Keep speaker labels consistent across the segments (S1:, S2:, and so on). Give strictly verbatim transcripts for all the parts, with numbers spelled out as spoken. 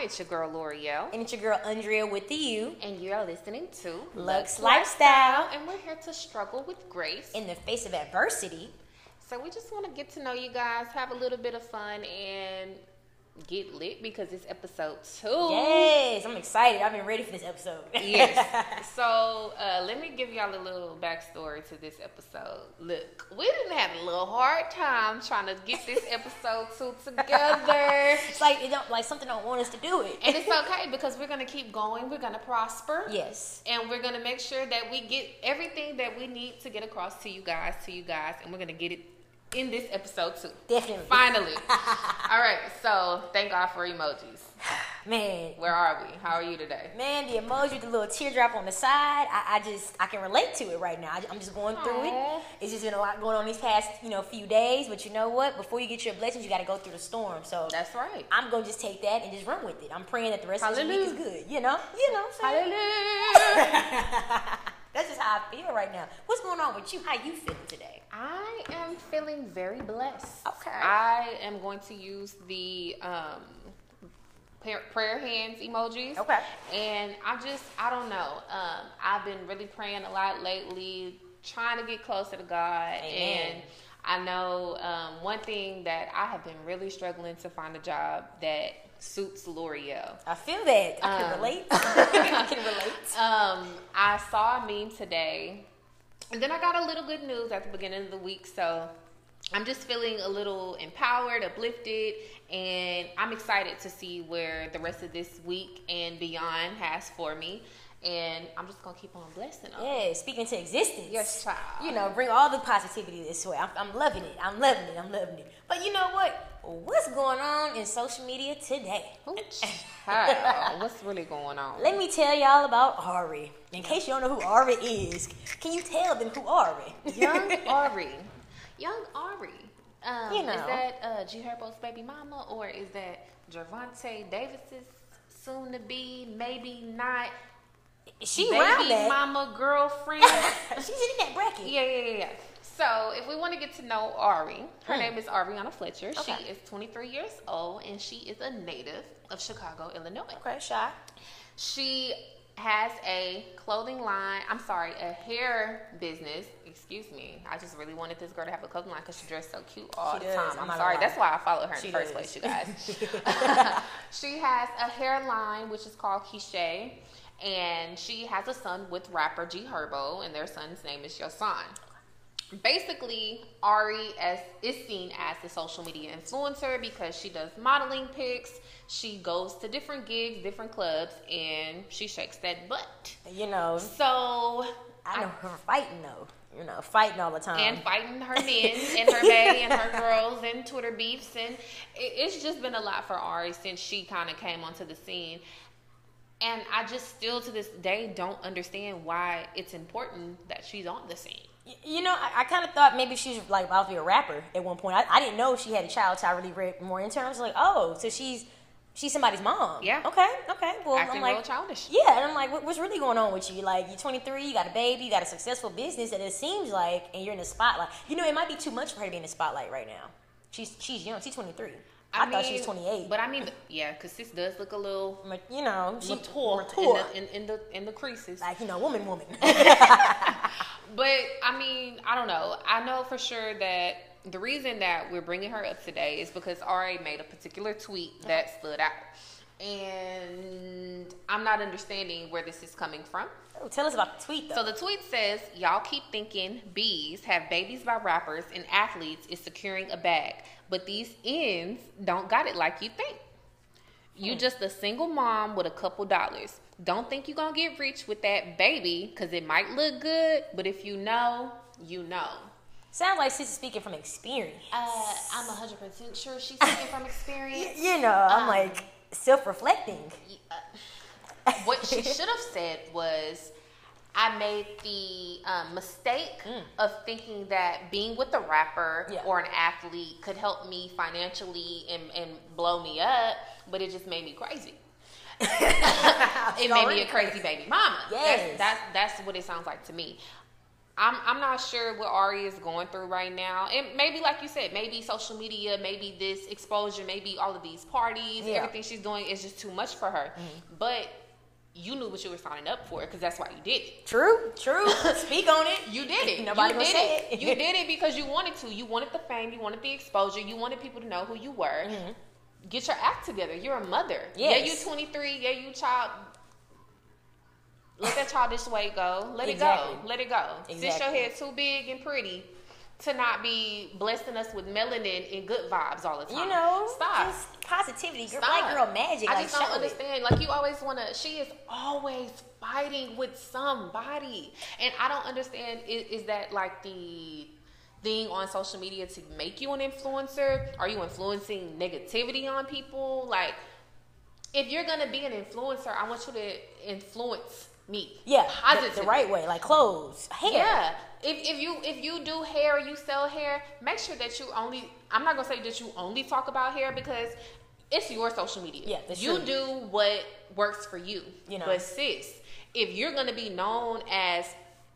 S1: It's your girl, L'Oreal.
S2: And it's your girl, Andrea, with the U.
S1: And you're listening to
S2: Lux Lifestyle.
S1: And we're here to struggle with grace.
S2: In the face of adversity.
S1: So we just want to get to know you guys, have a little bit of fun, and get lit because it's episode two.
S2: Yes, I'm excited. I've been ready for this episode.
S1: Yes. So uh, let me give y'all a little backstory to this episode. Look, we didn't have a little hard time trying to get this episode two together.
S2: It's like it don't like something don't want us to do it.
S1: And it's okay because we're gonna keep going. We're gonna prosper.
S2: Yes.
S1: And we're gonna make sure that we get everything that we need to get across to you guys, to you guys, and we're gonna get it in this episode too.
S2: Definitely.
S1: Finally. All right. So thank God for emojis.
S2: Man.
S1: Where are we? How are you today?
S2: Man, the emoji, the little teardrop on the side, I, I just, I can relate to it right now. I, I'm just going through
S1: Aww.
S2: it. It's just been a lot going on these past, you know, few days. But you know what? Before you get your blessings, you got to go through the storm. So
S1: That's right.
S2: I'm going to just take that and just run with it. I'm praying that the rest
S1: Hallelujah.
S2: of this week is good. You know? You know what I'm saying?
S1: Hallelujah.
S2: That's just how I feel right now. What's going on with you? How you feeling today?
S1: I am feeling very blessed.
S2: Okay.
S1: I am going to use the um, prayer prayer hands emojis.
S2: Okay.
S1: And I just, I don't know. Um, I've been really praying a lot lately, trying to get closer to God.
S2: Amen.
S1: And I know um, one thing that I have been really struggling to find a job that suits L'Oreal.
S2: I feel that. I can
S1: Um,
S2: relate. I can relate.
S1: Um, I saw a meme today, and then I got a little good news at the beginning of the week, so I'm just feeling a little empowered, uplifted, and I'm excited to see where the rest of this week and beyond has for me. And I'm just gonna keep on blessing them.
S2: Yeah, speaking to existence.
S1: Yes, child.
S2: You know, bring all the positivity this way. I'm, I'm loving it. I'm loving it. I'm loving it. But you know what? What's going on in social media today?
S1: Ooh, child, what's really going on?
S2: Let me tell y'all about Ari. In case you don't know who Ari is, can you tell them who Ari?
S1: Young Ari. Young Ari. Um,
S2: You know.
S1: Is that uh, G Herbo's baby mama, or is that Gervonta Davis's soon to be, maybe not,
S2: She
S1: baby
S2: around that.
S1: mama girlfriend?
S2: She's in that bracket.
S1: Yeah, yeah, yeah, yeah. So if we want to get to know Ari, her
S2: Hmm.
S1: name is Ariana Fletcher.
S2: Okay.
S1: She is twenty-three years old, and she is a native of Chicago, Illinois.
S2: Okay, shy.
S1: She has a clothing line. I'm sorry, a hair business. Excuse me. I just really wanted this girl to have a clothing line because she dressed so cute all
S2: She
S1: the
S2: does,
S1: time.
S2: I'm
S1: I'm
S2: not
S1: sorry.
S2: gonna lie.
S1: That's why I followed her in
S2: She
S1: the first
S2: does.
S1: place, you guys. She has a hair line which is called Quiche, and she has a son with rapper G Herbo, and their son's name is Yosan. Basically, Ari as is seen as the social media influencer because she does modeling pics. She goes to different gigs, different clubs, and she shakes that butt.
S2: You know,
S1: So
S2: I know her fighting though. You know, fighting all the time.
S1: and fighting her men and her bae and her girls and Twitter beefs, and it, it's just been a lot for Ari since she kind of came onto the scene. And I just still to this day don't understand why it's important that she's on the scene.
S2: Y- You know, I, I kind of thought maybe she was like about to be a rapper at one point. I, I didn't know she had a child till I really read more into her. I was like, oh, so she's she's somebody's mom.
S1: Yeah.
S2: Okay. Okay. Well,
S1: Acting
S2: I'm like,
S1: real childish.
S2: yeah, and I'm like, what, what's really going on with you? Like, you're twenty-three, you got a baby, you got a successful business, and it seems like, and you're in the spotlight. You know, it might be too much for her to be in the spotlight right now. She's she's young. She's twenty-three. I, thought she was twenty-eight.
S1: But I mean, yeah, because sis does look a little
S2: But, you know, she
S1: mature,
S2: mature.
S1: In, the, in, in the in the creases.
S2: Like, you know, woman, woman.
S1: But I mean, I don't know. I know for sure that the reason that we're bringing her up today is because Ari made a particular tweet that stood out, and I'm not understanding where this is coming from.
S2: Oh, tell us about the tweet, though.
S1: So the tweet says, "Y'all keep thinking bees have babies by rappers and athletes is securing a bag, but these ends don't got it like you think. You just a single mom with a couple dollars. Don't think you gonna get rich with that baby because it might look good, but if you know, you know."
S2: Sounds like she's speaking from experience.
S1: Uh, I'm one hundred percent sure she's speaking from experience.
S2: You know, I'm
S1: Um,
S2: like self-reflecting.
S1: What she should have said was, I made the um, mistake
S2: Mm.
S1: of thinking that being with a rapper
S2: Yeah.
S1: or an athlete could help me financially and, and blow me up, but it just made me crazy. It made me a crazy baby mama.
S2: Yes.
S1: That's, that's, that's what it sounds like to me. I'm I'm not sure what Ari is going through right now. And maybe, like you said, maybe social media, maybe this exposure, maybe all of these parties, yeah. everything she's doing is just too much for her. Mm-hmm. But you knew what you were signing up for because that's why you did it.
S2: True, true. Speak on it.
S1: You did it.
S2: Nobody
S1: you
S2: did say
S1: it.
S2: it.
S1: You did it because you wanted to. You wanted the fame. You wanted the exposure. You wanted people to know who you were. Mm-hmm. Get your act together. You're a mother. Yes. Yeah, you twenty-three. Yeah, you child. Let that childish weight go. Let exactly. it go. Let it go. Exactly. Since your head too big and pretty to not be blessing us with melanin and good vibes all the time.
S2: You know,
S1: stop.
S2: Just positivity, girl, white girl magic.
S1: I
S2: like,
S1: just don't understand. It. Like you always want to. She is always fighting with somebody, and I don't understand. Is, is that like the thing on social media to make you an influencer? Are you influencing negativity on people? Like, if you're gonna be an influencer, I want you to influence me.
S2: Yeah, positive, the, the right way, like clothes, hair.
S1: Yeah. If if you if you do hair, you sell hair, make sure that you only. I'm not gonna say that you only talk about hair because it's your social media.
S2: Yeah, that's
S1: you
S2: true.
S1: do what works for you.
S2: You know,
S1: but sis, if you're gonna be known as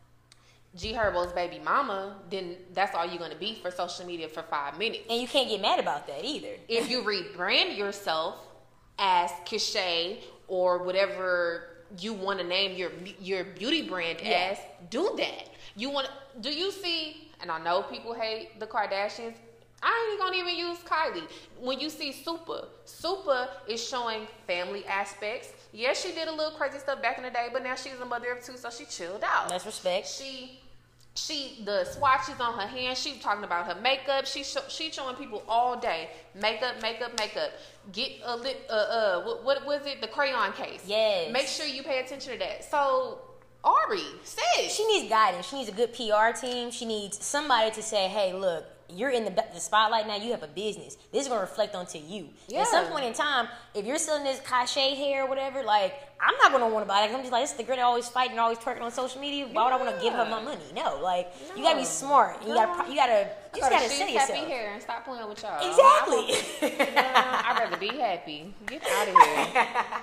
S1: G Herbo's baby mama, then that's all you're gonna be for social media for five minutes.
S2: And you can't get mad about that either.
S1: If you rebrand yourself as Kishay or whatever you want to name your your beauty brand yeah. as, do that. You want? Do you see? And I know people hate the Kardashians. I ain't gonna even use Kylie. When you see Super, Super is showing family aspects. Yes, she did a little crazy stuff back in the day, but now she's a mother of two, so she chilled out.
S2: That's respect.
S1: She, she, the swatches on her hands. She talking about her makeup. She sh- she showing people all day makeup, makeup, makeup. Get a lip. Uh, uh, what, what was it? The crayon case.
S2: Yes.
S1: Make sure you pay attention to that. So, Ari, sis,
S2: she needs guidance. She needs a good P R team. She needs somebody to say, "Hey, look, you're in the, the spotlight now. You have a business. This is going to reflect onto you." Yeah. At some point in time, if you're selling this cachet hair or whatever, like, I'm not going to want to buy it. I'm just like, this is the girl that always fighting and always twerking on social media. Why would yeah. I want to give her my money? No, like, no. you got to be smart. You got to, you got to, you just got to say yourself.
S1: Happy hair and stop playing with y'all.
S2: Exactly.
S1: uh, I'd rather be happy. Get out of here.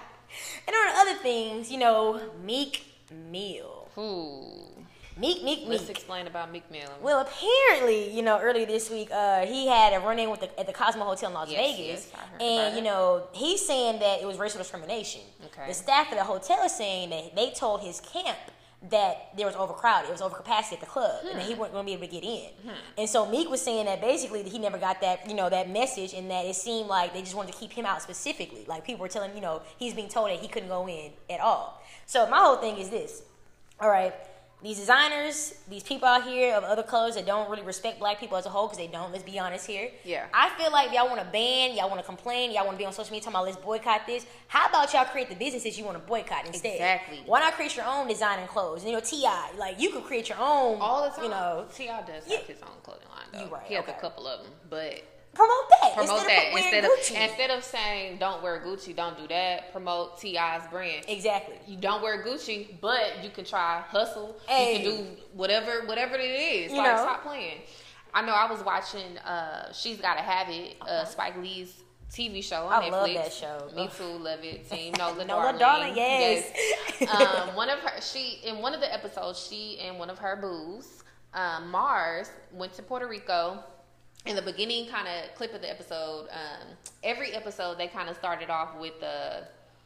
S2: And on other things, you know, Meek Mill.
S1: Ooh.
S2: Meek, Meek, Meek.
S1: Let's explain about Meek Mill.
S2: Well, apparently, you know, earlier this week, uh, he had a run-in with the, at the Cosmo Hotel in Las
S1: yes,
S2: Vegas.
S1: Yes, I heard
S2: and,
S1: about
S2: you
S1: it.
S2: know, he's saying that it was racial discrimination.
S1: Okay.
S2: The staff of the hotel is saying that they told his camp that there was overcrowded, it was overcapacity at the club, hmm. and that he wasn't going to be able to get in. Hmm. And so Meek was saying that basically that he never got that, you know, that message, and that it seemed like they just wanted to keep him out specifically. Like, people were telling him, you know, he's being told that he couldn't go in at all. So my whole thing is this. All right, these designers, these people out here of other colors that don't really respect black people as a whole, because they don't, let's be honest here.
S1: Yeah.
S2: I feel like y'all want to ban, y'all want to complain, y'all want to be on social media talking about let's boycott this. How about y'all create the businesses you want to boycott instead?
S1: Exactly.
S2: Why not create your own design and clothes? You know, T I, like, you could create your own.
S1: All the time.
S2: You know.
S1: T I does
S2: yeah.
S1: have his own clothing line, though.
S2: You right,
S1: he has
S2: okay.
S1: a couple of them, but...
S2: Promote that.
S1: Promote
S2: instead
S1: that.
S2: Of
S1: instead of
S2: Gucci.
S1: instead of saying don't wear Gucci, don't do that. Promote T I's brand.
S2: Exactly.
S1: You don't wear Gucci, but you can try hustle.
S2: Hey.
S1: You can do whatever whatever it is.
S2: You
S1: like
S2: know.
S1: Stop playing. I know I was watching uh She's Gotta Have It, uh, Spike Lee's T V show on
S2: I
S1: Netflix.
S2: love that show.
S1: Me too, love it. Team Nola
S2: Nola
S1: Darling.
S2: Darling, yes.
S1: yes. Um, one of her she in one of the episodes, she and one of her boos, um, Mars, went to Puerto Rico. In the beginning kind of clip of the episode, um, every episode they kind of started off with uh,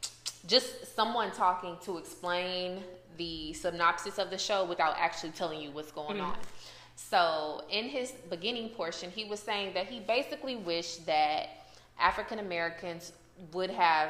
S1: just someone talking to explain the synopsis of the show without actually telling you what's going mm-hmm. on. So in his beginning portion, he was saying that he basically wished that African Americans would have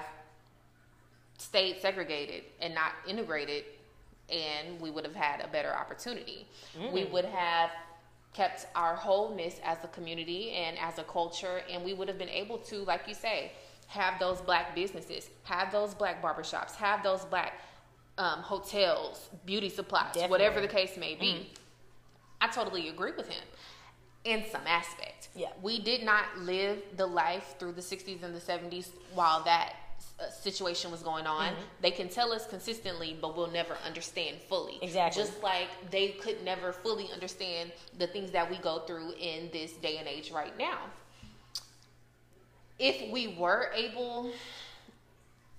S1: stayed segregated and not integrated, and we would have had a better opportunity. Mm. We would have kept our wholeness as a community and as a culture, and we would have been able to, like you say, have those black businesses, have those black barbershops, have those black um, hotels, beauty supplies, Definitely. Whatever the case may be. Mm-hmm. I totally agree with him in some aspect.
S2: Yeah.
S1: We did not live the life through the sixties and the seventies while that uh, situation was going on. Mm-hmm. They can tell us consistently, but we'll never understand fully.
S2: Exactly.
S1: Just like they could never fully understand the things that we go through in this day and age right now. If we were able, say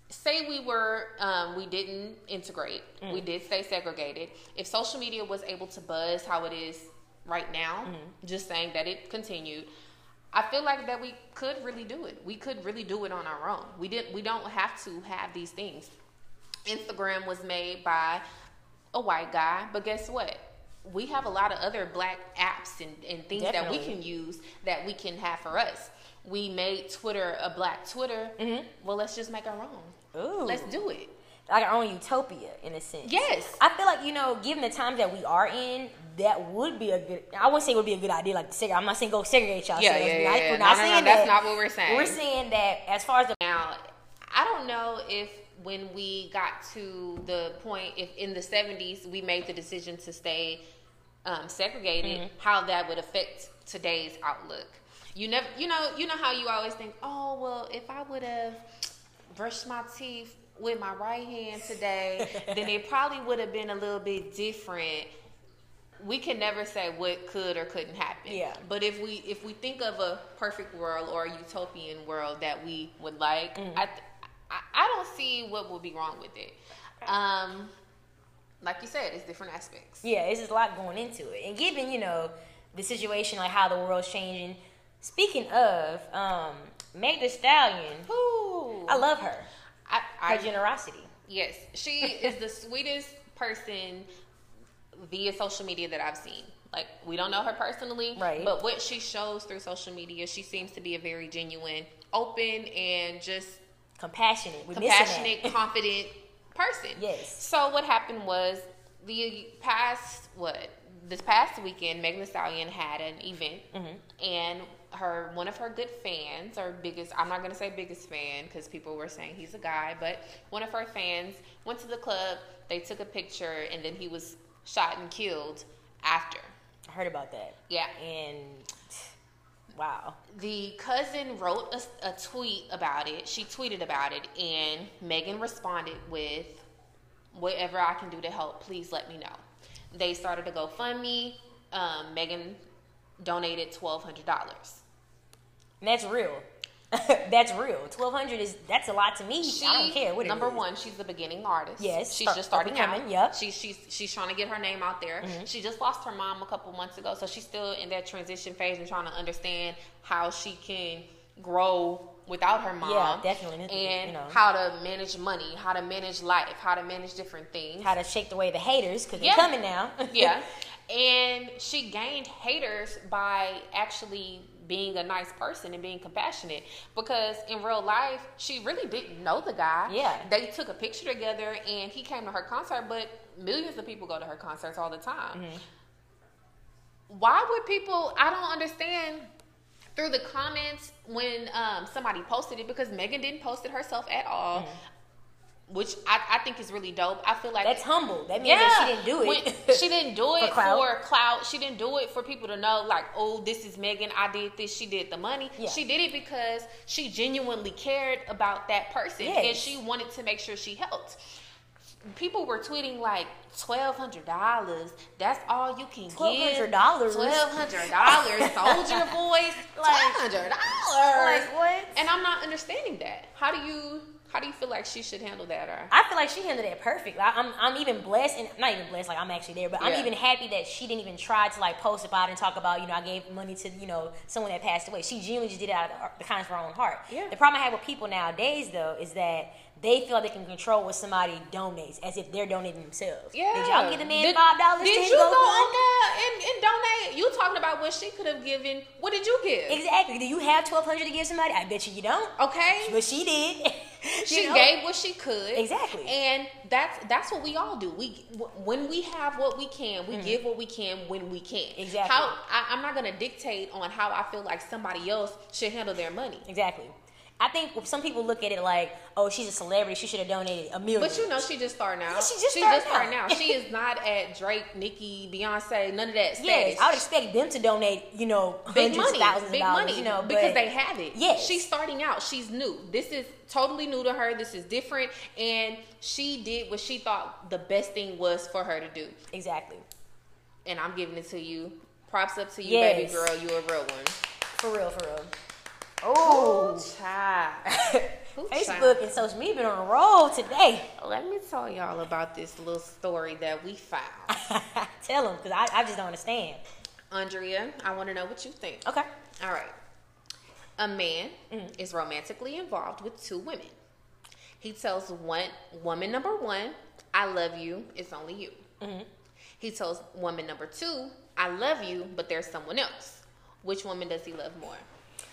S1: say we were, um, we didn't integrate. Mm. We did stay segregated. If social media was able to buzz how it is right now, mm. just saying that it continued, I feel like that we could really do it. We could really do it on our own. We didn't. We don't have to have these things. Instagram was made by a white guy, but guess what? We have a lot of other black apps and, and things Definitely. that we can use that we can have for us. We made Twitter a black Twitter. Mm-hmm. Well, let's just make our own. Ooh. Let's do it.
S2: Like our own utopia, in a sense.
S1: Yes.
S2: I feel like, you know, given the times that we are in, that would be a good, I wouldn't say it would be a good idea, like, to segregate. I'm not saying go segregate y'all.
S1: Yeah, yeah, yeah, yeah. We're not no, saying no, no,
S2: that.
S1: That's not what we're saying.
S2: We're saying that as far as the...
S1: Now, I don't know if when we got to the point, if in the seventies we made the decision to stay um, segregated, mm-hmm. how that would affect today's outlook. You never, you know, you know how you always think, oh, well, if I would have brushed my teeth with my right hand today, then it probably would have been a little bit different. We can never say what could or couldn't happen.
S2: Yeah.
S1: But if we if we think of a perfect world or a utopian world that we would like, mm-hmm. I, I I don't see what would be wrong with it. Um, like you said, it's different aspects.
S2: Yeah, it's just a lot going into it, and given you know the situation, like how the world's changing. Speaking of, um, Meg Thee Stallion,
S1: Ooh.
S2: I love her.
S1: I, I,
S2: her generosity.
S1: Yes, she is the sweetest person via social media that I've seen. Like, we don't know her personally,
S2: right?
S1: But what she shows through social media, she seems to be a very genuine, open, and just
S2: compassionate, We're
S1: compassionate, confident person.
S2: Yes.
S1: So what happened was the past what this past weekend, Meg Thee Stallion had an event, mm-hmm. and her one of her good fans, or biggest, I'm not going to say biggest fan because people were saying he's a guy, but one of her fans went to the club, they took a picture, and then he was shot and killed after.
S2: I heard about that.
S1: Yeah.
S2: And wow.
S1: The cousin wrote a, a tweet about it. She tweeted about it, and Megan responded with, whatever I can do to help, please let me know. They started a GoFundMe. Um, Megan donated twelve hundred dollars.
S2: And that's real. That's real. twelve hundred is that's a lot to me. She, I don't care what it
S1: number
S2: is.
S1: one, she's a beginning artist.
S2: Yes,
S1: she's just starting out.
S2: Yep.
S1: She's she's she's trying to get her name out there. Mm-hmm. She just lost her mom a couple months ago, so she's still in that transition phase and trying to understand how she can grow without her mom.
S2: Yeah, definitely.
S1: And
S2: you know.
S1: how to manage money, how to manage life, how to manage different things.
S2: How to shake away the haters because
S1: yeah.
S2: they're coming now.
S1: Yeah. And she gained haters by actually being a nice person and being compassionate, because in real life she really didn't know the guy.
S2: Yeah.
S1: They took a picture together and he came to her concert, but millions of people go to her concerts all the time. Mm-hmm. Why would people, I don't understand, through the comments when um, somebody posted it, because Megan didn't post it herself at all. Mm-hmm. Which I, I think is really dope. I feel like
S2: that's humble. That means
S1: yeah,
S2: that she didn't do it.
S1: When, she didn't do it
S2: for, clout.
S1: for clout. She didn't do it for people to know, like, oh, this is Megan. I did this. She did the money.
S2: Yeah.
S1: She did it because she genuinely cared about that person,
S2: yes.
S1: and she wanted to make sure she helped. People were tweeting like twelve hundred dollars. That's all you can
S2: twelve hundred
S1: give.
S2: dollars.
S1: Twelve hundred dollars. Soldier voice. Twelve hundred dollars.
S2: Like what?
S1: And I'm not understanding that. How do you? How do you feel like she should handle that? Or
S2: I feel like she handled that perfect. Like, I'm I'm even blessed, and not even blessed, like I'm actually there, but I'm
S1: yeah.
S2: even happy that she didn't even try to like post about it and talk about, you know, I gave money to, you know, someone that passed away. She genuinely just did it out of the kindness of her own heart.
S1: Yeah.
S2: The problem I have with people nowadays, though, is that they feel like they can control what somebody donates as if they're donating themselves.
S1: Yeah.
S2: Did y'all give the man five dollars?
S1: Did you go on there and, and donate? You talking about what she could have given. What did you give?
S2: Exactly. Do you have twelve hundred to give somebody? I bet you you don't.
S1: Okay.
S2: But she did.
S1: She
S2: know?
S1: gave what she could.
S2: Exactly.
S1: And that's that's what we all do. We when we have what we can, we mm-hmm. give what we can when we can.
S2: Exactly.
S1: How I, I'm not gonna dictate on how I feel like somebody else should handle their money.
S2: Exactly. I think some people look at it like, oh, she's a celebrity, she should have donated a million.
S1: But you know, she just starting out.
S2: Yeah, she just
S1: she
S2: starting
S1: just starting
S2: out.
S1: out. She is not at Drake, Nicki, Beyonce, none of that status.
S2: Yes, I would expect them to donate, you know,
S1: big
S2: hundreds
S1: money,
S2: of thousands
S1: big
S2: of dollars,
S1: money,
S2: you know,
S1: because
S2: but,
S1: they have it.
S2: Yes.
S1: She's starting out. She's new. This is totally new to her. This is different, and she did what she thought the best thing was for her to do.
S2: Exactly.
S1: And I'm giving it to you. Props up to you,
S2: yes.
S1: baby girl. You a real one.
S2: For real, for real. Oh,
S1: child.
S2: Facebook and social media been on a roll today.
S1: Let me tell y'all about this little story that we found.
S2: Tell them, because I, I just don't understand.
S1: Andrea, I want to know what you think.
S2: Okay.
S1: All right. A man mm-hmm. is romantically involved with two women. He tells one woman number one, I love you, it's only you. Mm-hmm. He tells woman number two, I love you, but there's someone else. Which woman does he love more?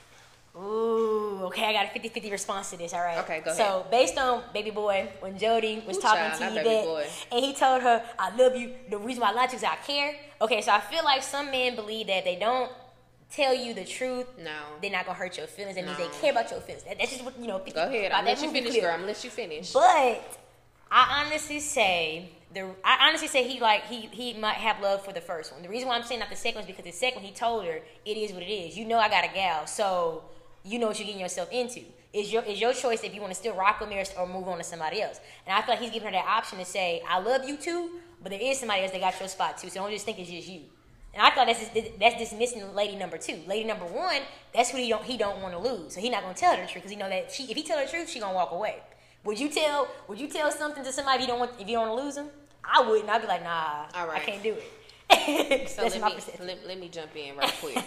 S2: Ooh, okay, I got a fifty-fifty response to this, all right?
S1: Okay, go ahead.
S2: So, based on Baby Boy, when Jody was
S1: Ooh,
S2: talking
S1: child,
S2: to you
S1: Baby
S2: that,
S1: Boy.
S2: and he told her, I love you, the reason why I lied to you is I care. Okay, so I feel like some men believe that they don't tell you the truth,
S1: no,
S2: they're not gonna hurt your feelings. That
S1: no.
S2: means they care about your feelings. That, that's just what, you know,
S1: go ahead, I'm let you finish, clear. girl, I'm let you finish.
S2: But, I honestly say, the I honestly say he like he he might have love for the first one. The reason why I'm saying not the second one is because the second one he told her, it is what it is. You know I got a gal, so you know what you're getting yourself into. It's your, it's your choice if you want to still rock with me or, or move on to somebody else. And I feel like he's giving her that option to say, I love you too, but there is somebody else that got your spot too, so don't just think it's just you. And I thought that's that's dismissing lady number two. Lady number one, that's who he don't he don't want to lose, so he's not gonna tell her the truth because he know that she if he tell her the truth, she gonna walk away. Would you tell Would you tell something to somebody if you don't want if you don't want to lose them? I wouldn't. I'd be like, nah, all right. I can't do it.
S1: So let me let, let me jump in right quick.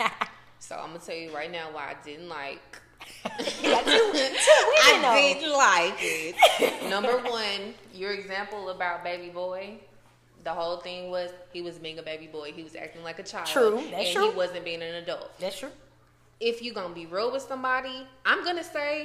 S1: So I'm gonna tell you right now why I didn't like.
S2: Yeah, two, two women,
S1: I didn't like it. Number one, your example about Baby Boy. The whole thing was he was being a baby boy. He was acting like a child.
S2: True, that's
S1: and
S2: true.
S1: He wasn't being an adult.
S2: That's true.
S1: If you're gonna be real with somebody, I'm gonna say,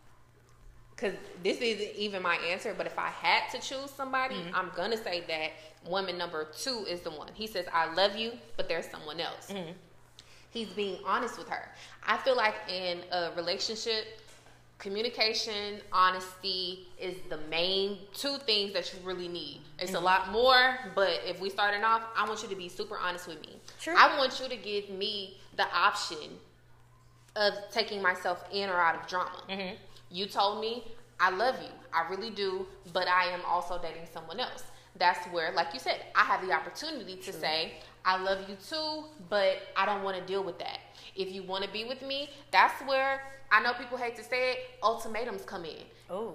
S1: because this isn't even my answer, but if I had to choose somebody, mm-hmm. I'm gonna say that woman number two is the one. He says, I love you, but there's someone else. Mm-hmm. He's being honest with her. I feel like in a relationship, communication, honesty is the main two things that you really need. It's mm-hmm. a lot more, but if we starting off, I want you to be super honest with me.
S2: Sure.
S1: I want you to give me the option of taking myself in or out of drama. Mm-hmm. You told me, I love you. I really do, but I am also dating someone else. That's where, like you said, I have the opportunity to True. say, I love you too, but I don't want to deal with that. If you want to be with me, that's where, I know people hate to say it, ultimatums come in.
S2: Oh.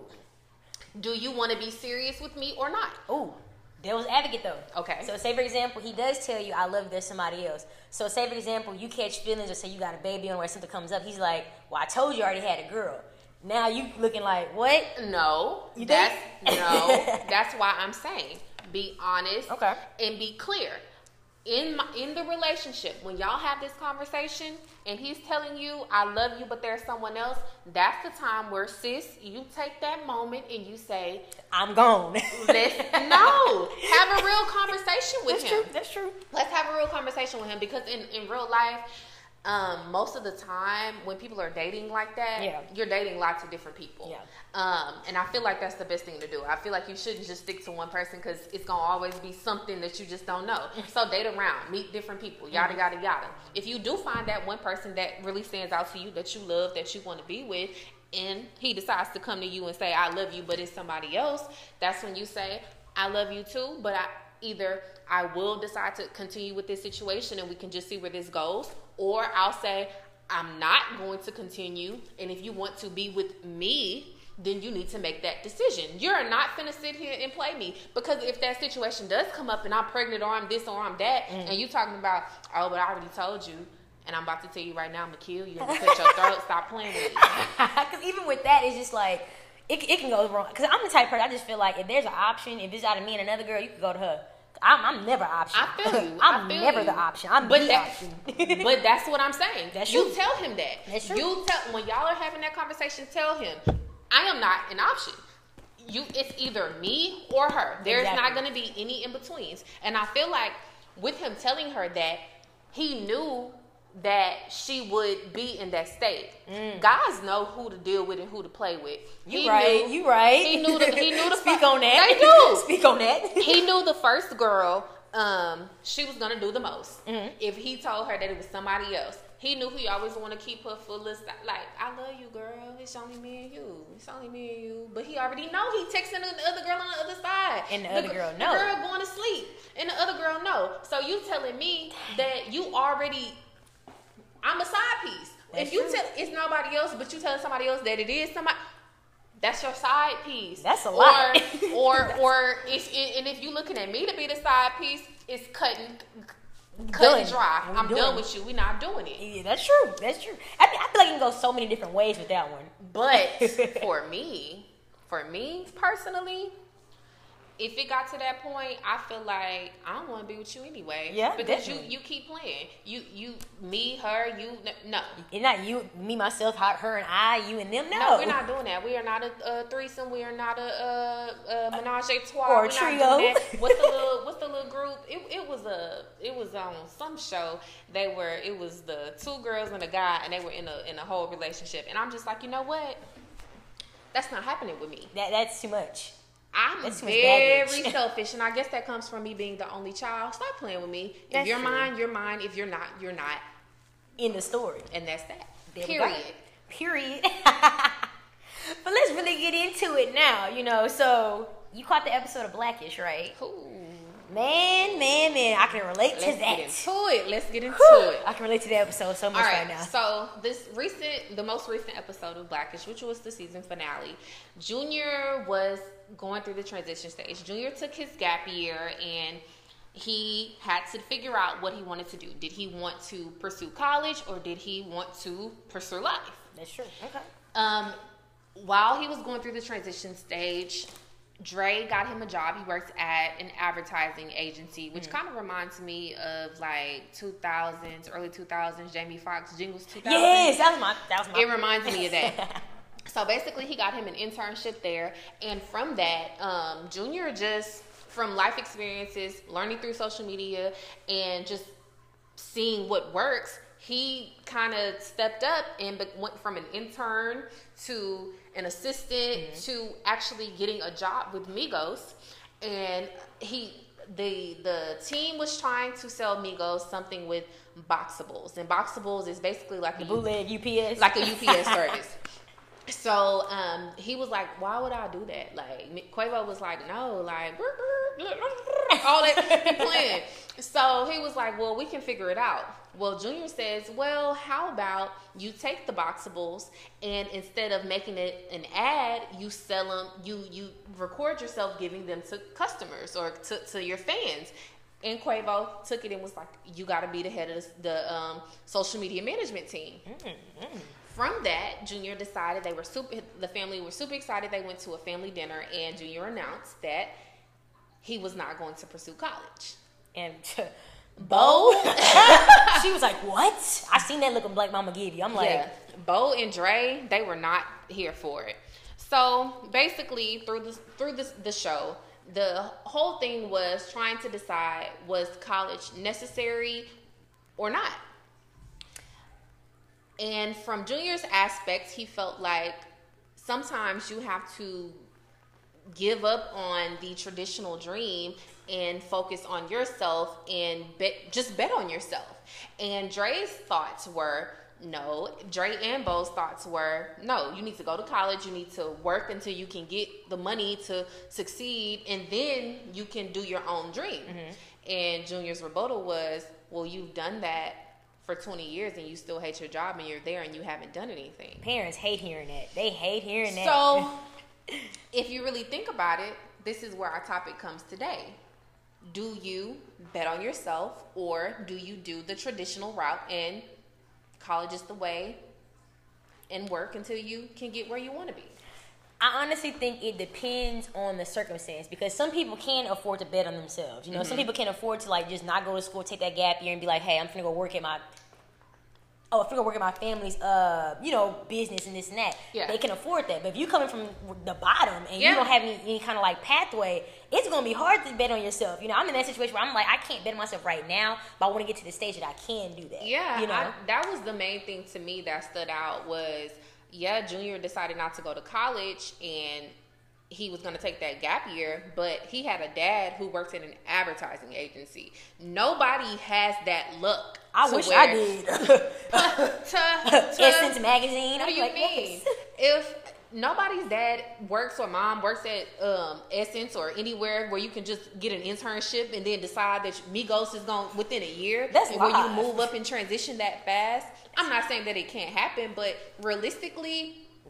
S1: Do you want to be serious with me or not?
S2: Oh. Devil's advocate though.
S1: Okay.
S2: So say for example, he does tell you, I love you, there's somebody else. So say for example, you catch feelings or say you got a baby on or something comes up, he's like, well, I told you I already had a girl. Now you looking like, what?
S1: No.
S2: You
S1: that's,
S2: think?
S1: No. That's why I'm saying, be honest
S2: okay.
S1: and be clear. In my, in the relationship, when y'all have this conversation and he's telling you, I love you, but there's someone else, that's the time where, sis, you take that moment and you say,
S2: I'm gone.
S1: Let's, no. Have a real conversation with
S2: that's
S1: him.
S2: True. That's true.
S1: Let's have a real conversation with him because in, in real life, um, most of the time when people are dating like that,
S2: yeah.
S1: you're dating lots of different people.
S2: Yeah.
S1: Um, and I feel like that's the best thing to do. I feel like you shouldn't just stick to one person because it's going to always be something that you just don't know. So date around, meet different people, yada, mm-hmm. yada, yada. If you do find that one person that really stands out to you, that you love, that you want to be with, and he decides to come to you and say, I love you, but it's somebody else, that's when you say, I love you too, but I either I will decide to continue with this situation and we can just see where this goes, or I'll say, I'm not going to continue, and if you want to be with me, then you need to make that decision. You're not finna sit here and play me, because if that situation does come up and I'm pregnant or I'm this or I'm that, mm. and you talking about, oh, but I already told you, and I'm about to tell you right now, I'm gonna kill you, I'm gonna cut your throat, stop playing with me.
S2: Because even with that, it's just like, it, it can go wrong. Because I'm the type of person, I just feel like if there's an option, if it's out of me and another girl, you can go to her. I'm, I'm never option.
S1: I feel you.
S2: I'm
S1: I feel
S2: never
S1: you.
S2: the option. I'm
S1: but
S2: the
S1: that,
S2: option.
S1: But that's what I'm saying.
S2: That's
S1: you
S2: true.
S1: tell him that.
S2: That's true.
S1: You tell when y'all are having that conversation. Tell him, I am not an option. You, it's either me or her. There's
S2: exactly.
S1: not going to be any in betweens. And I feel like with him telling her that, he knew that she would be in that state. Mm. Guys know who to deal with and who to play with.
S2: You
S1: he
S2: right.
S1: Knew,
S2: you right.
S1: He knew the. He knew the.
S2: Speak on that.
S1: They do.
S2: Speak on that.
S1: He knew the first girl. Um, she was gonna do the most. Mm-hmm. If he told her that it was somebody else, he knew he always want to keep her full of like, I love you, girl. It's only me and you. It's only me and you. But he already know he texting the other girl on the other side,
S2: and the,
S1: the
S2: other girl know.
S1: The girl going to sleep, and the other girl know. So you telling me that you already, I'm a side piece.
S2: That's
S1: if you
S2: true.
S1: tell it's nobody else, but you telling somebody else that it is somebody, That's your side piece.
S2: That's a lot.
S1: Or, or, or if and if you looking at me to be the side piece, it's cutting, cut and dry.
S2: We're
S1: I'm
S2: doing
S1: done
S2: it.
S1: with you. We're not doing it.
S2: Yeah, that's true. That's true. I, I feel like you can go so many different ways with that one.
S1: But for me, for me personally, if it got to that point, I feel like I don't want to be with you anyway.
S2: Yeah,
S1: because
S2: definitely.
S1: you you keep playing. You you me her you no.
S2: It's not you, me, myself, her, her and I, you and them. No,
S1: No, we're not doing that. We are not a, a threesome. We are not a, a, a menage a trois.
S2: Or a
S1: we're
S2: trio.
S1: Not doing that. What's the little What's the little group? It, it was a it was on some show. They were it was the two girls and a guy, and they were in a in a whole relationship. And I'm just like, you know what? That's not happening with me.
S2: That that's too much.
S1: I'm
S2: That's too much
S1: very
S2: baggage.
S1: selfish, and I guess that comes from me being the only child. Stop playing with me. If
S2: That's
S1: you're
S2: true.
S1: mine, you're mine. If you're not, you're not.
S2: In the story.
S1: And that's that.
S2: There we go.
S1: Period.
S2: Period. But let's really get into it now. You know, so you caught the episode of Blackish, right?
S1: Ooh.
S2: Man, man, man, I can relate
S1: Let's
S2: to that.
S1: get into it. Let's get into
S2: Whew.
S1: it.
S2: I can relate to the episode so much
S1: All
S2: right,
S1: right,
S2: now.
S1: so this recent, the most recent episode of Blackish, which was the season finale, Junior was going through the transition stage. Junior took his gap year and he had to figure out what he wanted to do. Did he want to pursue college or did he want to pursue life?
S2: That's true. Okay.
S1: Um, while he was going through the transition stage, Dre got him a job. He works at an advertising agency, which mm-hmm. kind of reminds me of like two thousands, early two thousands, Jamie Foxx, Jingles two thousands.
S2: Yes, that was my. That was my.
S1: It reminds me of that. So basically, he got him an internship there, and from that, um, Junior just from life experiences, learning through social media, and just seeing what works, he kind of stepped up and be- went from an intern to an assistant mm-hmm. to actually getting a job with Migos. And he the the team was trying to sell Migos something with Boxables, and Boxables is basically like
S2: the
S1: a
S2: bootleg U P S,
S1: like a U P S service. So um, he was like, "Why would I do that?" Like Quavo was like, "No, like all that he playing." So he was like, "Well, we can figure it out." Well, Junior says, "Well, how about you take the Boxables and instead of making it an ad, you sell them. You you record yourself giving them to customers or to, to your fans." And Quavo took it and was like, "You got to be the head of the, the um, social media management team." Mm-hmm. From that, Junior decided they were super. The family were super excited. They went to a family dinner, and Junior announced that he was not going to pursue college.
S2: And Bo, she was like, "What?" I seen that look Black Mama give you. I'm like,
S1: yeah. Bo and Dre, they were not here for it. So basically, through this through this the show, the whole thing was trying to decide was college necessary or not. And from Junior's aspect, he felt like sometimes you have to give up on the traditional dream and focus on yourself and bet, just bet on yourself. And Dre's thoughts were, no. Dre and Bo's thoughts were, no, you need to go to college. You need to work until you can get the money to succeed, and then you can do your own dream. Mm-hmm. And Junior's rebuttal was, well, you've done that for twenty years and you still hate your job and you're there and you haven't done anything.
S2: Parents hate hearing that. They hate hearing that.
S1: So if you really think about it, this is where our topic comes today. Do you bet on yourself or do you do the traditional route and college is the way and work until you can get where you want to be?
S2: I honestly think it depends on the circumstance because some people can afford to bet on themselves. You know, mm-hmm. some people can afford to like just not go to school, take that gap year, and be like, "Hey, I'm finna go work at my oh, I'm finna go work at my family's uh, you know, business and this and that." Yeah. They can afford that. But if you coming from the bottom and yeah. you don't have any, any kind of like pathway, it's gonna be hard to bet on yourself. You know, I'm in that situation where I'm like, I can't bet on myself right now, but I want to get to the stage that I can do that.
S1: Yeah,
S2: you know,
S1: I, that was the main thing to me that stood out was. Yeah, Junior decided not to go to college and he was going to take that gap year, but he had a dad who worked in an advertising agency. Nobody has that luck.
S2: I wish I did.
S1: to, to,
S2: Essence magazine.
S1: What do you
S2: like,
S1: mean?
S2: Yes.
S1: If nobody's dad works or mom works at um, Essence or anywhere where you can just get an internship and then decide that Migos is going within a year,
S2: that's
S1: and
S2: live.
S1: where you move up and transition that fast. I'm not saying that it can't happen, but realistically,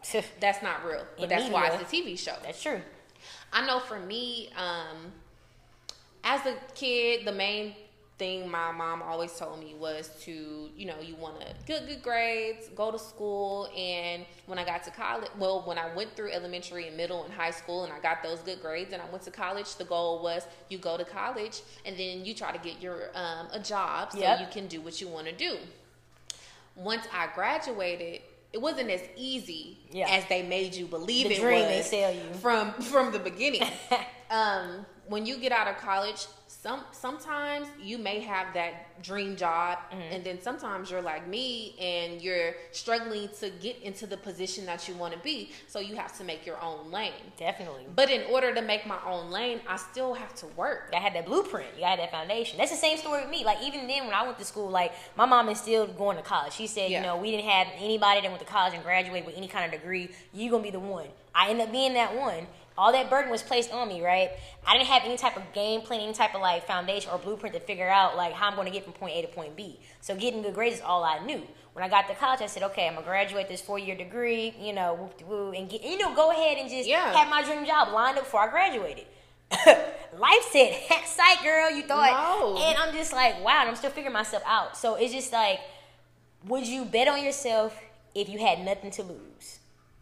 S1: That's not real. But
S2: In
S1: that's
S2: media.
S1: why it's a T V show.
S2: That's true.
S1: I know for me, um, as a kid, the main thing my mom always told me was to, you know, you want to good, good grades, go to school. And when I got to college, well, when I went through elementary and middle and high school and I got those good grades and I went to college, the goal was you go to college and then you try to get your um, a job so
S2: Yep.
S1: you can do what you want to do. Once I graduated, it wasn't as easy
S2: Yeah.
S1: as they made you believe
S2: The
S1: it
S2: dream
S1: was
S2: they sell you.
S1: from from the beginning. um, when you get out of college, some sometimes you may have that dream job,
S2: Mm-hmm.
S1: and then sometimes you're like me and you're struggling to get into the position that you want to be. So you have to make your own lane.
S2: Definitely.
S1: But in order to make my own lane, I still have to work.
S2: I had that blueprint. You had that foundation. That's the same story with me. Like, even then when I went to school, like, my mom is still going to college. She said,
S1: Yeah.
S2: you know, we didn't have anybody that went to college and graduated with any kind of degree. You gonna be the one. I ended up being that one. All that burden was placed on me, right? I didn't have any type of game plan, any type of, like, foundation or blueprint to figure out, like, how I'm going to get from point A to point B. So getting good grades is all I knew. When I got to college, I said, okay, I'm going to graduate this four-year degree, you know, whoop-de-woo, and, get, you know, go ahead and just
S1: Yeah.
S2: have my dream job lined up before I graduated. Life said, psych, girl, you thought.
S1: No.
S2: And I'm just like, wow, and I'm still figuring myself out. So it's just like, would you bet on yourself if you had nothing to lose?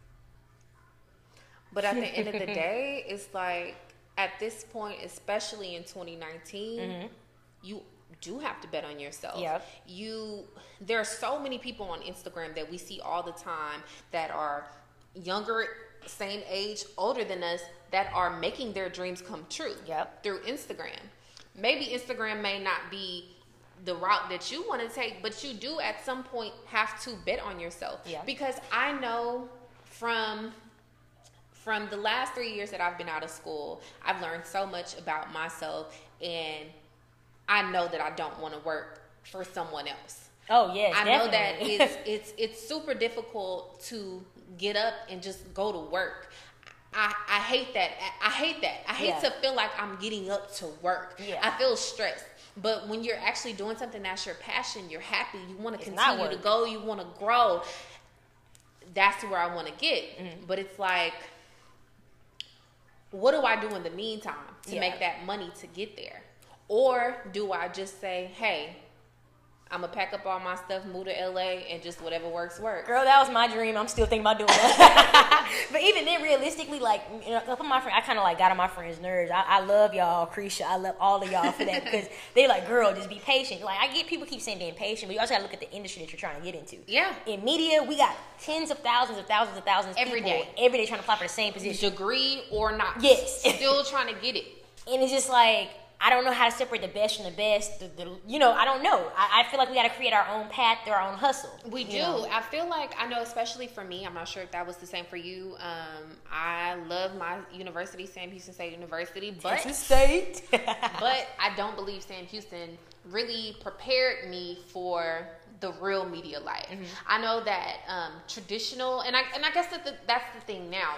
S1: But at the end of the day, it's like at this point, especially in twenty nineteen,
S2: Mm-hmm.
S1: you do have to bet on yourself.
S2: Yep.
S1: You there are so many people on Instagram that we see all the time that are younger, same age, older than us, that are making their dreams come true.
S2: Yep.
S1: Through Instagram. Maybe Instagram may not be the route that you want to take, but you do at some point have to bet on yourself.
S2: Yeah.
S1: Because I know from from the last three years that I've been out of school, I've learned so much about myself, and I know that I don't want to work for someone else.
S2: Oh, yes,
S1: I know that
S2: definitely.
S1: it's it's it's super difficult to get up and just go to work. I, I hate that. I hate that. I hate
S2: Yeah.
S1: to feel like I'm getting up to work.
S2: Yeah.
S1: I feel stressed. But when you're actually doing something that's your passion, you're happy, you want to
S2: It's not
S1: continue to
S2: work.
S1: go, you want to grow. That's where I want to get.
S2: Mm-hmm.
S1: But it's like, what do I do in the meantime to
S2: Yeah.
S1: make that money to get there? Or do I just say, hey, I'm going to pack up all my stuff, move to L A, and just whatever works, works.
S2: Girl, that was my dream. I'm still thinking about doing that. But even then, realistically, like, you know, a couple of my friends, I kind of like got on my friends' nerves. I, I love y'all, Creesha. I love all of y'all for that because they like, girl, just be patient. Like, I get people keep saying being patient, but you also got to look at the industry that you're trying to get into.
S1: Yeah.
S2: In media, we got tens of thousands of thousands of thousands of
S1: Every
S2: people
S1: day.
S2: every day trying to apply for the same position.
S1: Degree or not.
S2: Yes.
S1: Still trying to get it.
S2: And it's just like, I don't know how to separate the best from the best. The, the, you know, I don't know. I, I feel like we got to create our own path through our own hustle.
S1: We
S2: you
S1: do.
S2: know?
S1: I feel like, I know, especially for me, I'm not sure if that was the same for you. Um, I love my university, Sam Houston State University, but
S2: Texas State.
S1: but I don't believe Sam Houston really prepared me for the real media life.
S2: Mm-hmm.
S1: I know that um, traditional, and I and I guess that the, that's the thing now.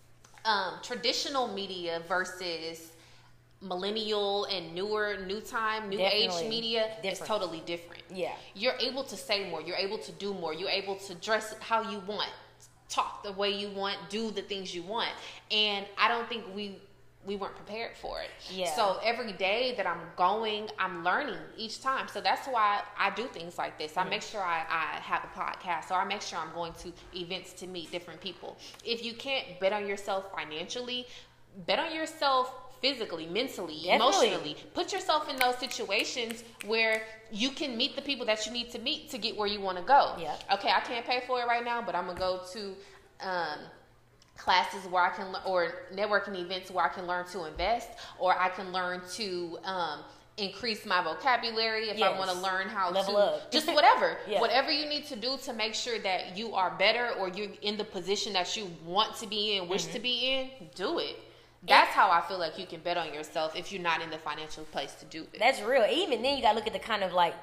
S1: Um, traditional media versus millennial and newer, new time, new
S2: Definitely
S1: age media is
S2: different.
S1: totally different.
S2: Yeah.
S1: You're able to say more. You're able to do more. You're able to dress how you want, talk the way you want, do the things you want. And I don't think we we weren't prepared for it.
S2: Yeah.
S1: So every day that I'm going, I'm learning each time. So that's why I do things like this. I make sure I, I have a podcast, or I make sure I'm going to events to meet different people. If you can't bet on yourself financially, bet on yourself physically, mentally,
S2: Definitely.
S1: emotionally. Put yourself in those situations where you can meet the people that you need to meet to get where you want to go.
S2: Yeah.
S1: Okay, I can't pay for it right now, but I'm gonna go to um, classes where I can, or networking events where I can learn to invest, or I can learn to um, increase my vocabulary if I
S2: Yes.
S1: want to learn how
S2: Level
S1: to
S2: up.
S1: just whatever,
S2: Yeah.
S1: whatever you need to do to make sure that you are better, or you're in the position that you want to be in, wish
S2: Mm-hmm.
S1: to be in. Do it. That's how I feel like you can bet on yourself if you're not in the financial place to do it.
S2: That's real. Even then, you gotta look at the kind of like,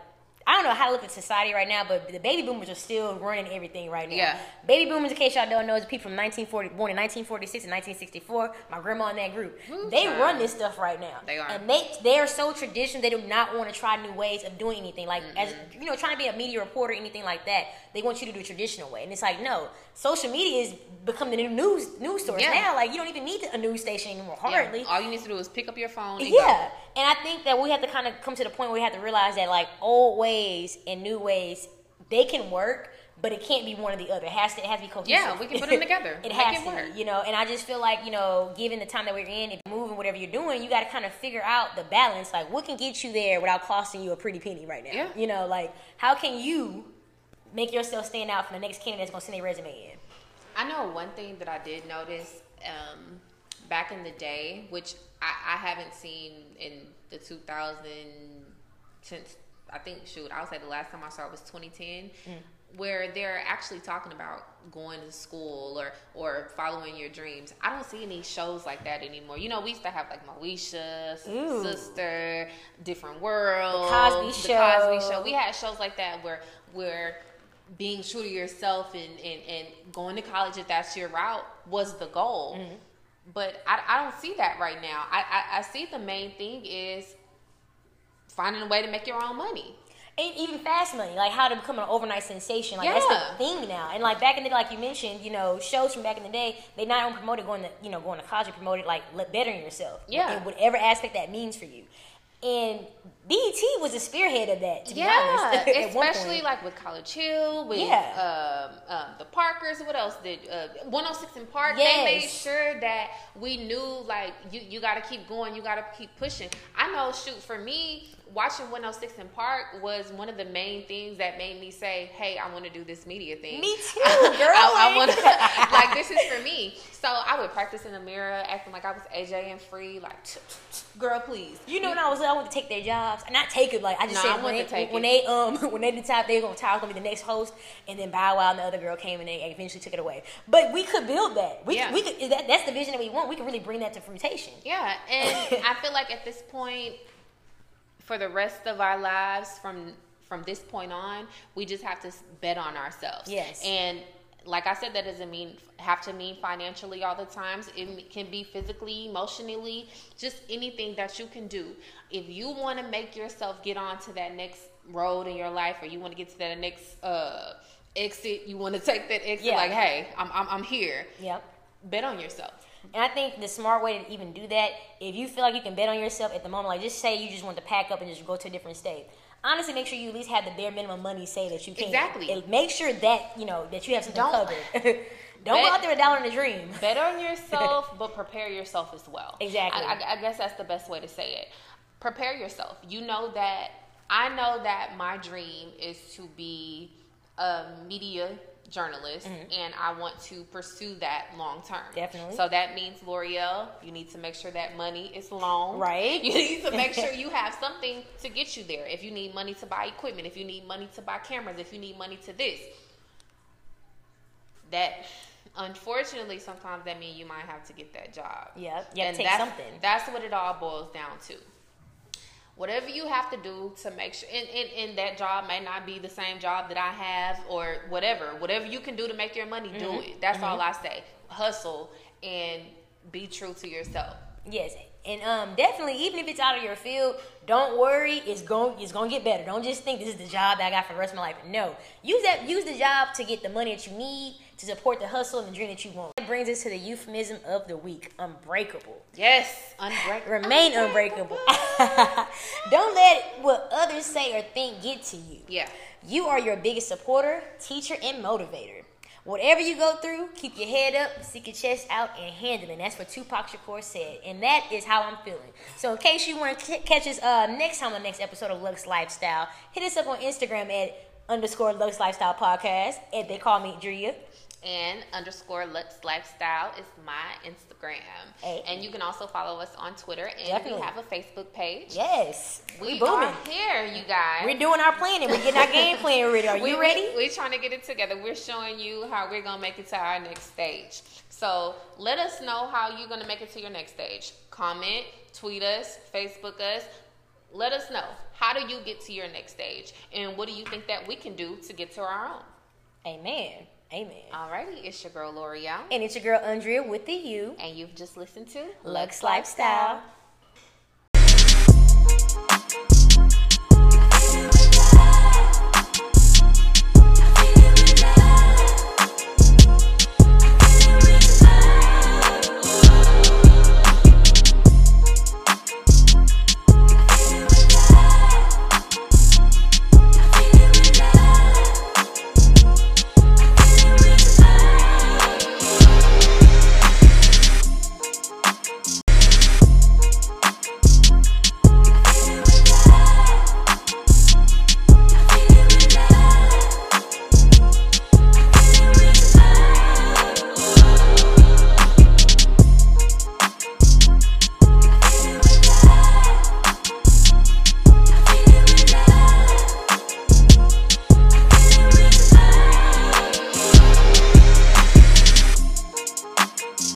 S2: I don't know how to look at society right now, but the baby boomers are still running everything right now.
S1: Yeah.
S2: Baby boomers, in case y'all don't know, is people from nineteen forty, born in nineteen forty-six and nineteen sixty-four. My grandma in that group.
S1: Ooh,
S2: they
S1: child.
S2: run this stuff right now.
S1: They are.
S2: And they they are so traditional. They do not want to try new ways of doing anything. Like, mm-hmm. as you know, trying to be a media reporter, anything like that, they want you to do a traditional way. And it's like, no, social media is become the new news news source
S1: yeah.
S2: now. Like, you don't even need a news station anymore. Hardly.
S1: Yeah. All you need to do is pick up your phone and
S2: yeah.
S1: go.
S2: And I think that we have to kind of come to the point where we have to realize that, like, old ways and new ways, they can work, but it can't be one or the other. It has to, it has to be cohesive.
S1: Yeah, we can put them together.
S2: it
S1: Make
S2: has
S1: it
S2: to,
S1: work.
S2: you know. And I just feel like, you know, given the time that we're in, if you're moving, whatever you're doing, you got to kind of figure out the balance. Like, what can get you there without costing you a pretty penny right now?
S1: Yeah.
S2: You know, like, how can you make yourself stand out from the next candidate that's going to send their resume in?
S1: I know one thing that I did notice um, back in the day, which I, I haven't seen in the two thousand since I think shoot I would say the last time I saw it was twenty ten, mm. where they're actually talking about going to school or or following your dreams. I don't see any shows like that anymore. You know, we used to have like Moesha,
S2: Ooh.
S1: Sister, Different World,
S2: The Cosby
S1: the
S2: Show.
S1: Cosby Show. We had shows like that where where being true to yourself and, and, and going to college if that's your route was the goal. Mm-hmm. But I, I don't see that right now. I, I, I see the main thing is finding a way to make your own money.
S2: And even fast money, like how to become an overnight sensation. Like,
S1: yeah.
S2: that's the thing now. And like back in the day, like you mentioned, you know, shows from back in the day, they not only promoted going to, you know, going to college, they promoted like bettering yourself.
S1: Yeah.
S2: In whatever aspect that means for you. And B E T was a spearhead of that, to be
S1: yeah,
S2: honest.
S1: especially like with College Hill, with
S2: yeah.
S1: um, um, the Parkers. What else did uh, one oh six in Park?
S2: Yes.
S1: They made sure that we knew like you, you got to keep going, you got to keep pushing. I know, shoot, for me, watching one oh six in Park was one of the main things that made me say, "Hey, I want to do this media thing."
S2: Me too, girl.
S1: I, I want to like this is for me. So I would practice in the mirror, acting like I was A J and free, like, girl, please.
S2: You know, when I was I wanted to take their jobs, and not take it like I just
S1: no,
S2: said
S1: I
S2: when,
S1: to
S2: they,
S1: take
S2: when
S1: it.
S2: they um when they decided they were gonna tell gonna be the next host, and then Bow Wow and the other girl came and they eventually took it away. But we could build that. We
S1: yeah.
S2: could, we could that, that's the vision that we want. We can really bring that to fruition.
S1: Yeah, and I feel like at this point, for the rest of our lives, from from this point on, we just have to bet on ourselves.
S2: Yes.
S1: And like I said, that doesn't mean have to mean financially all the times. It can be physically, emotionally, just anything that you can do. If you want to make yourself get onto that next road in your life, or you want to get to that next uh, exit, you want to take that exit.
S2: Yeah.
S1: Like, hey, I'm I'm, I'm here.
S2: Yep.
S1: Bet on yourself.
S2: And I think the smart way to even do that, if you feel like you can bet on yourself at the moment, like just say you just want to pack up and just go to a different state. Honestly, make sure you at least have the bare minimum money say that you can.
S1: Exactly.
S2: And make sure that, you know, that you have something
S1: Don't-
S2: covered. Don't
S1: bet,
S2: go out there a dollar in a dream.
S1: Bet on yourself, but prepare yourself as well.
S2: Exactly.
S1: I, I, I guess that's the best way to say it. Prepare yourself. You know that, I know that my dream is to be a media journalist, mm-hmm. and I want to pursue that long term.
S2: Definitely.
S1: So that means, L'Oreal, you need to make sure that money is long.
S2: Right.
S1: You need to make sure you have something to get you there. If you need money to buy equipment, if you need money to buy cameras, if you need money to this. That, unfortunately, sometimes that means you might have to get that job.
S2: Yep. You have
S1: and
S2: to take
S1: that's,
S2: something.
S1: That's what it all boils down to. Whatever you have to do to make sure, and, and, and that job may not be the same job that I have, or whatever. Whatever you can do to make your money, mm-hmm. do it. That's mm-hmm. all I say. Hustle and be true to yourself.
S2: Yes. And um, definitely, even if it's out of your field, don't worry. It's going it's going to get better. Don't just think this is the job that I got for the rest of my life. No. Use that. Use the job to get the money that you need to support the hustle and the dream that you want. That brings us to the euphemism of the week: unbreakable.
S1: Yes, unbreakable.
S2: Remain unbreakable. Don't let what others say or think get to you.
S1: Yeah.
S2: You are your biggest supporter, teacher, and motivator. Whatever you go through, keep your head up, stick your chest out, and handle it. That's what Tupac Shakur said. And that is how I'm feeling. So in case you want to c- catch us uh, next time on the next episode of Lux Lifestyle, hit us up on Instagram at underscore Lux Lifestyle Podcast. And they call me Drea.
S1: And underscore Lux Lifestyle is my Instagram.
S2: Hey.
S1: And you can also follow us on Twitter. And
S2: Definitely.
S1: we have a Facebook page.
S2: Yes.
S1: We,
S2: we booming.
S1: are here, you guys.
S2: We're doing our planning. We're getting our game plan ready. Are you
S1: we,
S2: ready?
S1: We're trying to get it together. We're showing you how we're going to make it to our next stage. So let us know how you're going to make it to your next stage. Comment, tweet us, Facebook us. let us know. How do you get to your next stage? And what do you think that we can do to get to our own?
S2: Amen. Amen.
S1: Alrighty, it's your girl L'Oreal.
S2: And it's your girl Andrea with the U.
S1: And you've just listened to
S2: Lux Lifestyle.